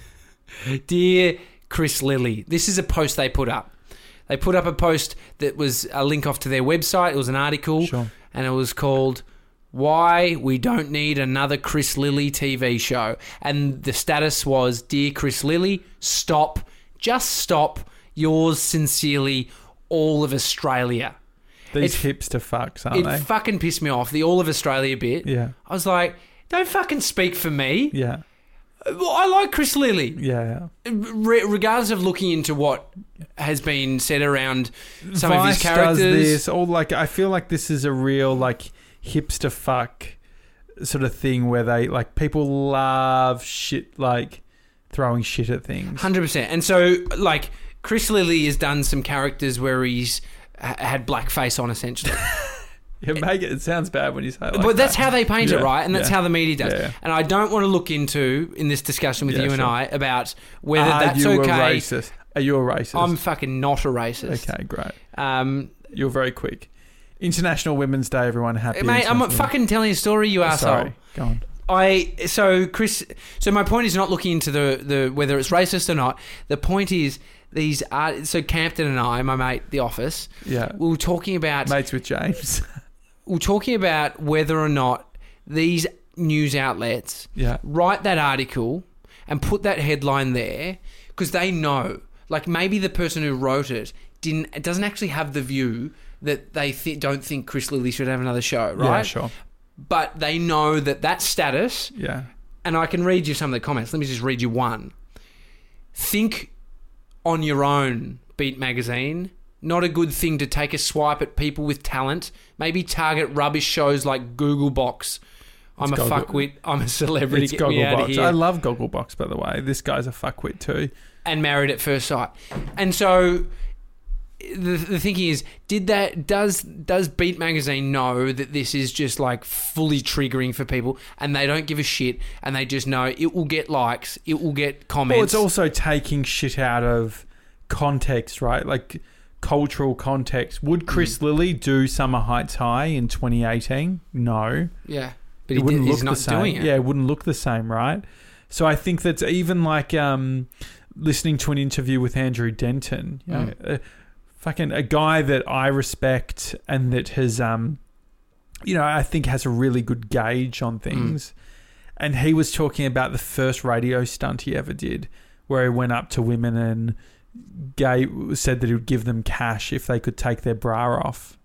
Dear Chris Lilly, this is a post they put up. They put up a post that was a link off to their website. It was an article, Sure. and it was called "Why We Don't Need Another Chris Lilly T V Show." And the status was, "Dear Chris Lilly, stop. Just stop. Yours sincerely, all of Australia." These It- hipster fucks, aren't It they? fucking pissed me off, the all of Australia bit. Yeah. I was like, don't fucking speak for me. Yeah. Well, I like Chris Lilly. Yeah. Re- regardless of looking into what has been said around some Vice of his characters. does this, all like I feel like this is a real like hipster fuck sort of thing where they like people love shit like throwing shit at things. one hundred percent. And so like Chris Lilly has done some characters where he's ha- had blackface on essentially. You make it, it sounds bad when you say it like but that's that. how they paint Yeah, it, right? And that's yeah. how the media does. Yeah, yeah. And I don't want to look into, in this discussion with Yeah, you and sure. I, about whether Are that's you okay. a racist? Are you a racist? I'm fucking not a racist. Okay, great. Um, You're very quick. International Women's Day, everyone. Happy. mate, I'm International- fucking telling a story, you asshole. Sorry, go on. I so Chris. So my point is not looking into the, the whether it's racist or not. The point is these are so Campton and I, my mate, the office. Yeah, We were talking about mates with James. we we're talking about whether or not these news outlets Yeah, write that article and put that headline there because they know, like maybe the person who wrote it didn't it doesn't actually have the view that they th- don't think Chris Lilly should have another show, right? yeah, sure. But they know that that status, Yeah, and I can read you some of the comments. Let me just read you one. Think on your own, Beat Magazine. Not a good thing to take a swipe at people with talent. Maybe target rubbish shows like Googlebox. I'm It's a Goggle- fuckwit. I'm a celebrity. it's Get me out of Gogglebox. here. I love Gogglebox, by the way. This guy's a fuckwit too. And Married at First Sight. And so the the thinking is, did that does does Beat Magazine know that this is just like fully triggering for people, and they don't give a shit, and they just know it will get likes, it will get comments. Well, it's also taking shit out of context, right? Like cultural context. Would Chris Mm. Lilly do Summer Heights High in twenty eighteen? No. Yeah, but It he wouldn't did, look he's not the same. doing it. Yeah, it wouldn't look the same, right? So I think that's even like um, listening to an interview with Andrew Denton. You know, Mm. uh, fucking a guy that I respect and that has, um, you know, I think has a really good gauge on things. Mm. And he was talking about the first radio stunt he ever did, where he went up to women and gave, said that he would give them cash if they could take their bra off.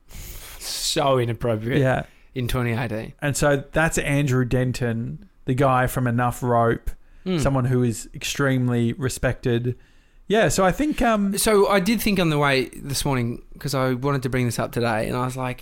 So inappropriate. Yeah. In twenty eighteen. And so that's Andrew Denton, the guy from Enough Rope, Mm. someone who is extremely respected. Yeah, so I think... Um, So I did think on the way this morning, because I wanted to bring this up today, and I was like,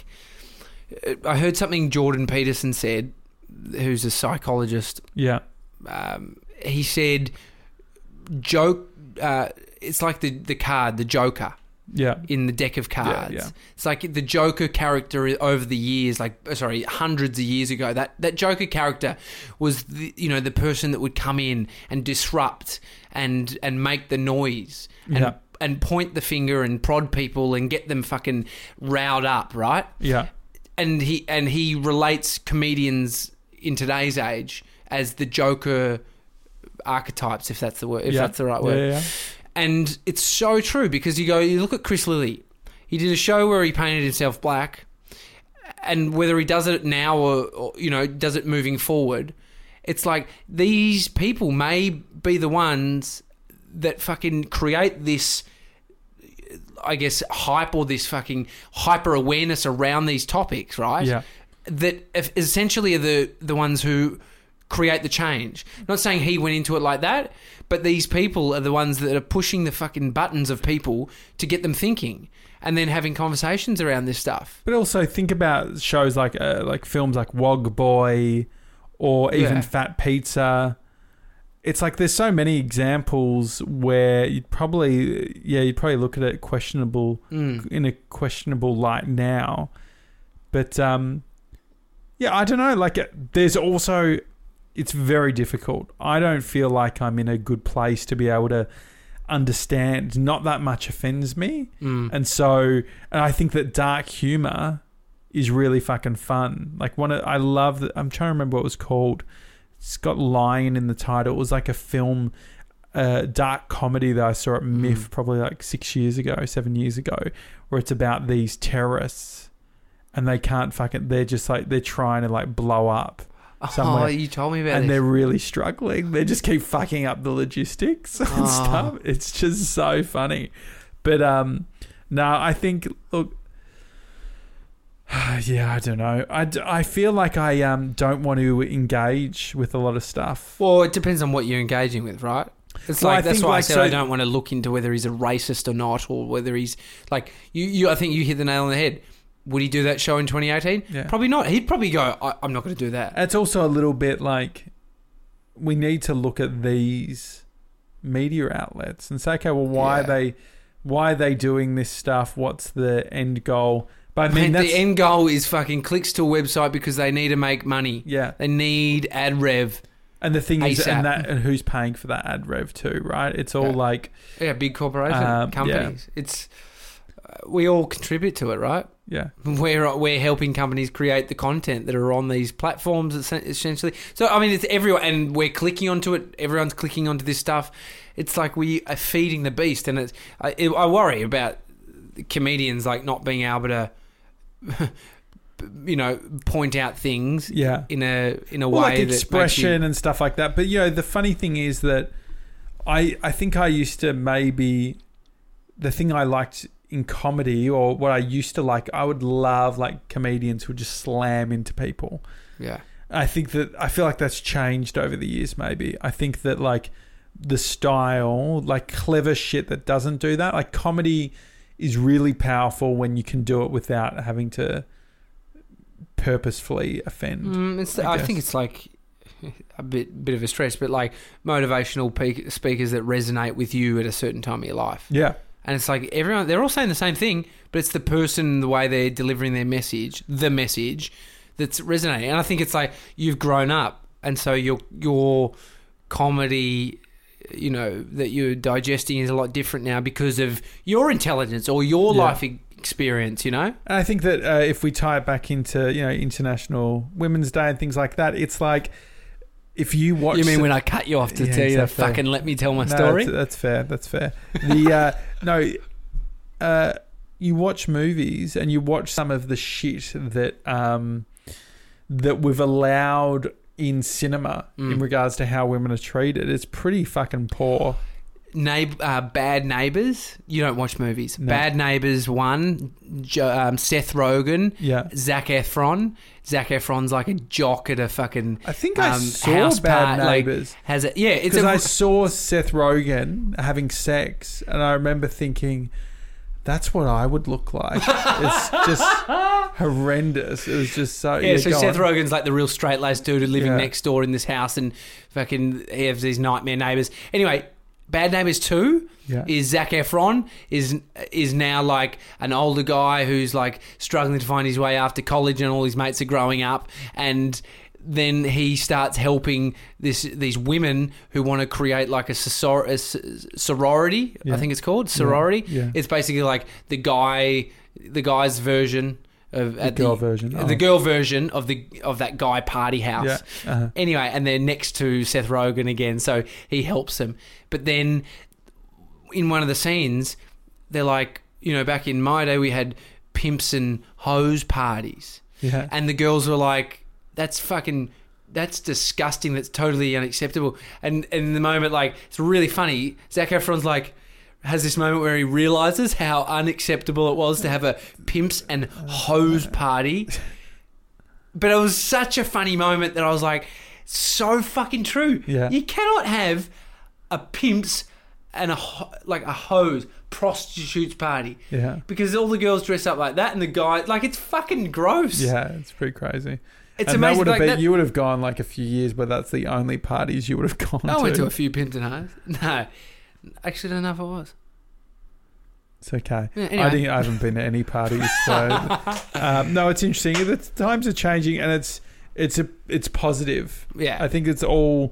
I heard something Jordan Peterson said, who's a psychologist. yeah, Um, he said, joke, uh, it's like the, the card, the Joker. yeah, In the deck of cards. Yeah, yeah. It's like the Joker character over the years, like, sorry, hundreds of years ago, that, that Joker character was, the, you know, the person that would come in and disrupt and and make the noise and, Yeah. and point the finger and prod people and get them fucking riled up, right? yeah, And he and he relates comedians in today's age as the Joker archetypes, if that's the word, if yeah. that's the right Yeah, word. yeah, yeah. And it's so true because you go, you look at Chris Lilly. He did a show where he painted himself black, and whether he does it now or, or you know does it moving forward, it's like these people may be the ones that fucking create this, I guess, hype or this fucking hyper awareness around these topics, right? Yeah. That if- essentially are the the ones who create the change. Not saying he went into it like that, but these people are the ones that are pushing the fucking buttons of people to get them thinking and then having conversations around this stuff. But also think about shows like uh, like films like Wog Boy or even Yeah. Fat Pizza. It's like there's so many examples where you'd probably yeah you'd probably look at it questionable Mm. in a questionable light now, but um, yeah I don't know. Like it, there's also it's very difficult. I don't feel like I'm in a good place to be able to understand. Not that much offends me. Mm. And so, and I think that dark humor is really fucking fun. Like one, of, I love that. I'm trying to remember what it was called. It's got lion in the title. It was like a film, uh, dark comedy that I saw at Miff probably like six years ago, seven years ago, where it's about these terrorists and they can't fucking. They're just like they're trying to like blow up. Somewhere. Oh, you told me about And this. they're really struggling. They just keep fucking up the logistics and Oh. stuff. It's just so funny. But um, no, I think look, Yeah, I don't know. I, d- I feel like I um don't want to engage with a lot of stuff. Well, it depends on what you're engaging with, right? It's Well, like I that's think, why like, I said so- I don't want to look into whether he's a racist or not, or whether he's like you. you I think you hit the nail on the head. Would he do that show in twenty eighteen? Yeah. Probably not. He'd probably go, I, I'm not going to do that. It's also a little bit like we need to look at these media outlets and say, okay, well, why Yeah. are they why are they doing this stuff? What's the end goal? But I mean, Mate, that's, the end goal is fucking clicks to a website because they need to make money. yeah. They need ad rev. And the thing is, ASAP. and that and who's paying for that ad rev too, right? It's all Yeah. like, Yeah, big corporation Um, companies. It's uh, we all contribute to it, right? yeah, We're we're helping companies create the content that are on these platforms, essen- essentially. So I mean, it's everyone, and we're clicking onto it. Everyone's clicking onto this stuff. It's like we are feeding the beast, and it's. I, I worry about comedians like not being able to, you know, point out things yeah. in a in a Well, way like that makes expression you, and stuff like that. But you know, the funny thing is that I I think I used to maybe the thing I liked in comedy, or what I used to like, I would love like comedians who would just slam into people. yeah. I think that I feel like that's changed over the years. Maybe I think that like the style, like clever shit that doesn't do that, like comedy is really powerful when you can do it without having to purposefully offend. Mm, it's, I I, guess. think it's like a bit bit of a stretch, but like motivational pe- speakers that resonate with you at a certain time of your life. Yeah, And it's like everyone, they're all saying the same thing, but it's the person, the way they're delivering their message, the message that's resonating. And I think it's like you've grown up, and so your your comedy, you know, that you're digesting is a lot different now because of your intelligence or your Yeah. life e- experience, you know? and I think that uh, if we tie it back into, you know, International Women's Day and things like that, it's like if you watch. You mean some- when I cut you off to Yeah, tell you to exactly. fucking let me tell my No, story? That's, that's fair. That's fair. The uh, no, uh, you watch movies and you watch some of the shit that um, that we've allowed in cinema Mm. in regards to how women are treated. It's pretty fucking poor. Neigh- uh, Bad Neighbours. You don't watch movies. No. Bad Neighbours one. Jo- um, Seth Rogen. Yeah, Zac Efron. Zac Efron's like a jock at a fucking I think I um, saw house Bad part, like, Neighbours has a yeah. It's because a I saw Seth Rogen having sex, and I remember thinking, that's what I would look like. It's just horrendous. It was just so. yeah. so go Seth on. Rogen's like the real straight laced dude who's living Yeah. next door in this house, and fucking he has these nightmare neighbours. Anyway, Bad Neighbours two. Yeah. Is Zac Efron is is now like an older guy who's like struggling to find his way after college, and all his mates are growing up, and then he starts helping this these women who want to create like a, soror- a s- sorority. Yeah. I think it's called sorority. Yeah. It's basically like the guy, the guy's version of The at girl version. the Oh. girl version of the of that guy party house. Yeah. Uh-huh. Anyway, and they're next to Seth Rogen again, so he helps them. But then in one of the scenes, they're like, you know, back in my day, we had pimps and hoes parties. Yeah. And the girls were like, that's fucking, that's disgusting. That's totally unacceptable. And, and in the moment, like, it's really funny. Zac Efron's like, has this moment where he realizes how unacceptable it was to have a pimps and hoes party. But it was such a funny moment that I was like, so fucking true. Yeah. You cannot have a pimps and a ho- like a hose prostitutes party Yeah. because all the girls dress up like that and the guy, like, it's fucking gross. Yeah, it's pretty crazy. It's and amazing. that would have like been, that- you would have gone like a few years where that's the only parties you would have gone I to. went to a few pimps and hoes. No, actually, I don't know if I was. It's okay. Yeah, anyway. I didn't. I haven't been to any parties. So um, no, it's interesting. The times are changing, and it's it's a it's positive. Yeah. I think it's all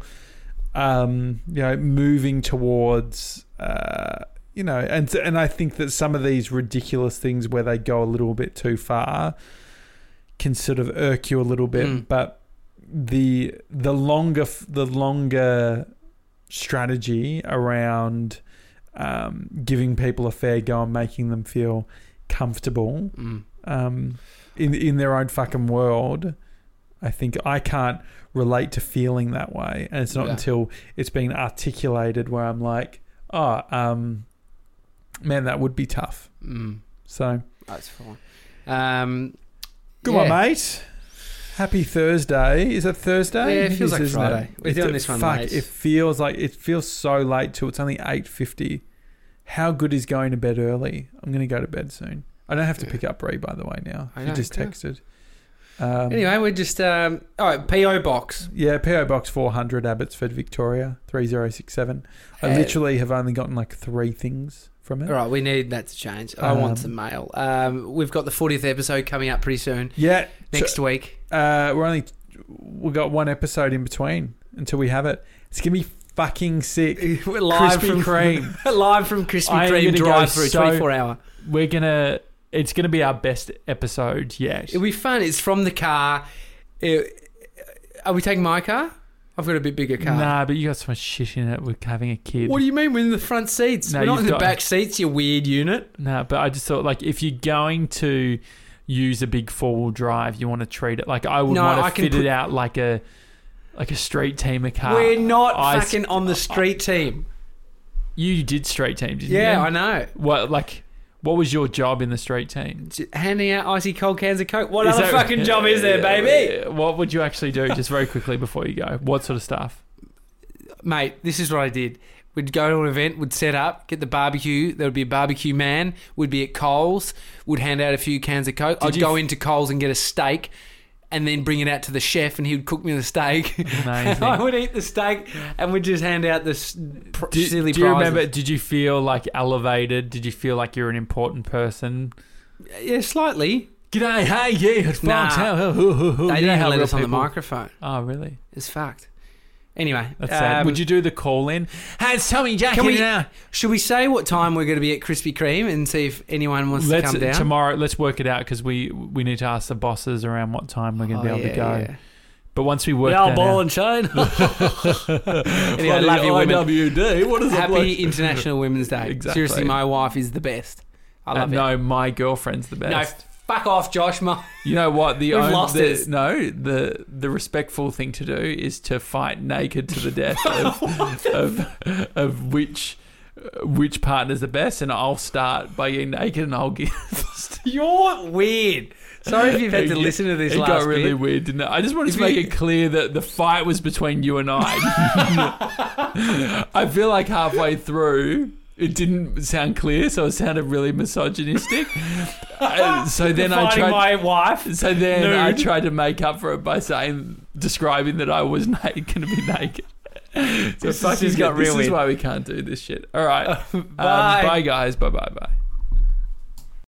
um, you know moving towards uh, you know, and and I think that some of these ridiculous things where they go a little bit too far can sort of irk you a little bit, Mm. but the the longer the longer strategy around um, giving people a fair go and making them feel comfortable Mm. um, in in their own fucking world. I think I can't relate to feeling that way, and it's not Yeah. until it's been articulated where I'm like, oh, um, man, that would be tough. Mm. So That's fine. Um, Good Yeah. one, mate. Happy Thursday. Is it Thursday? Yeah, it feels is, like isn't Friday. It? We're It's doing a- this one fuck, late. It feels like it feels so late too. It's only eight fifty. How good is going to bed early? I'm going to go to bed soon. I don't have to pick up Bree, by the way, now. I She know, just good. texted. Um, Anyway, we're just um, all right. P O box. Yeah, P O Box four hundred, Abbotsford, Victoria, three zero six seven. I Uh, literally have only gotten like three things from it. All right, we need that to change. I Um, want some mail. Um, we've got the fortieth episode coming up pretty soon. Yeah. Next so, week. uh, we're only, we got one episode in between until we have it. It's going to be fucking sick. We're live Krispy from Kreme. live from Krispy I am Kreme gonna go drive through so- twenty-four hour. We're gonna. It's gonna be our best episode yet. It'll be fun. It's from the car. It- are we taking my car? I've got a bit bigger car. Nah, but you got so much shit in it with having a kid. What do you mean? We're in the front seats. No, We're not you've in the got- back seats, you weird unit. Nah, but I just thought like if you're going to use a big four wheel drive, you want to treat it like I would No, want I to can fit put- it out like a like a street teamer car. We're not I- fucking on the street team. You did street team, didn't you? Yeah, I know. What like what was your job in the street team? J- Handing out icy cold cans of Coke. What Is other that- fucking job is there, baby? What would you actually do? Just very quickly before you go. What sort of stuff? Mate, this is what I did. We'd go to an event, would set up, get the barbecue. There would be a barbecue man. Would be at Coles. Would hand out a few cans of Coke. Did I'd you go f- into Coles and get a steak, and then bring it out to the chef, and he would cook me the steak. Amazing. I would eat the steak, and we'd just hand out this pr- Do, silly do you prizes. remember? Did you feel like elevated? Did you feel like you're an important person? Yeah, slightly. G'day, hey, yeah, it's Nah. Fox. How, who, who, who, They you know didn't how let real us on the people- microphone. Oh, really? It's fucked. Anyway, That's sad. um, Would you do the call in? Hey, it's Tommy Jack Can here we- now. should we say what time we're going to be at Krispy Kreme and see if anyone wants Let's to come down? tomorrow. Let's work it out because we we need to ask the bosses around what time we're going to Oh, be able yeah, to go. yeah. But once we work Yeah, that ball out, and chain. Anyway, I love you, women. I W D. What is it? Happy like? International Women's Day. Exactly. Seriously, my wife is the best. I Uh, love it. no, my girlfriend's the No, best. fuck off, Josh. My, You know what? The We've only, lost the, it. No, the the respectful thing to do is to fight naked to the death of of, of which uh, which partner's the best, and I'll start by getting naked, and I'll get. you're weird. Sorry if you've had to It- listen to this It last got really bit. weird, didn't it? I just wanted If to make you- it clear that the fight was between you and I. I feel like halfway through. It didn't sound clear, so it sounded really misogynistic. Uh, so then I Fighting tried. my wife. So then I Nude. tried to make up for it by saying, describing that I was naked, going to be naked. So This fucking has got this real is weird. why we can't do this shit. All right. Um, Bye. bye, guys. Bye, bye, bye.